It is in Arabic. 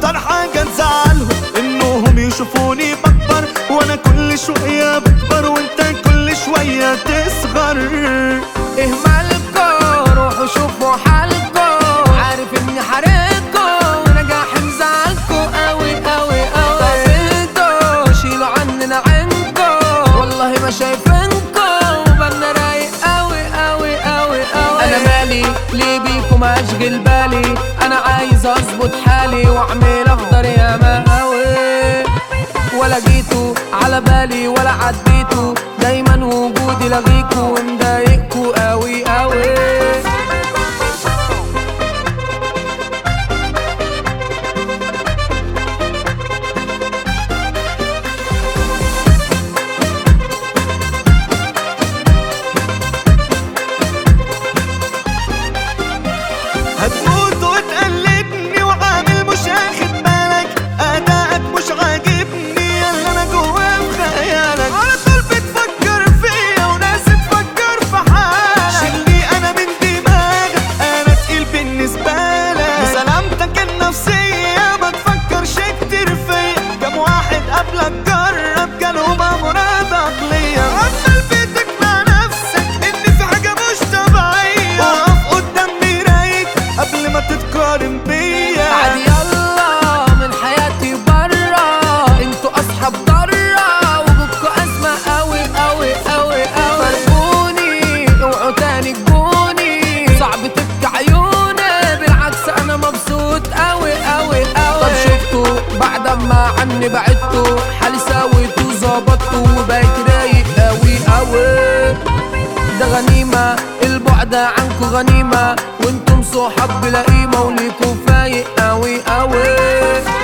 اكتر حاجة تزعلهم انهم يشوفوني بكبر، وانا كل شوية بكبر وانت كل شوية تصغر. ايه مالكوا؟ روحوا شوفوا حالكوا، عارف اني حارقكوا ونجاح مزعلكوا قوي قوي قوي. طب اهدوا شيلوا عننا عينكوا، والله ما شايفينكوا وبالنا رايق قوي قوي قوي قوي. انا مالي ليه بيكم اشغل بالي، انا عايز اظبط حالي واعمل اخضر يا مقاوي. ولا جيتوا على بالي ولا عديتوا، دايما وجودي لغيكوا ومضايقكوا قوي قوي. هتموت وتقلدني وعامل مش اخد بالك، ادائك مش عاجبني يلا انا جوا في خيالك. على طول بتفكر فيا وناس تفكر في حالك، شيلني انا من دماغك انا تقيل بالنسبة لك. بسلامتك النفسية ما تفكرش كتير فيا، كم واحد قبلك جرب جالهم امراض عقلية. عمال بتقنع نفسك ان في حاجة مش طبيعية، وقف قدام مراية قبل ما تتقارن بيا. عادي يلا من حياتي برا، انتوا اصحاب ضرا وجودكوا ازمة قوي قوي قوي قوي. فرقوني اوعوا تاني تجوني، صعب تبكي عيوني بالعكس انا مبسوط قوي قوي قوي. طب شفتوا بعد ما عني بعدتوا، حالي سويت وظبطتوا وبقيت رايق قوي قوي. ده غنيمة البعد عنكوا غنيمة، وانتم صحاب بلا قيمة وليكوا فايق قوي قوي.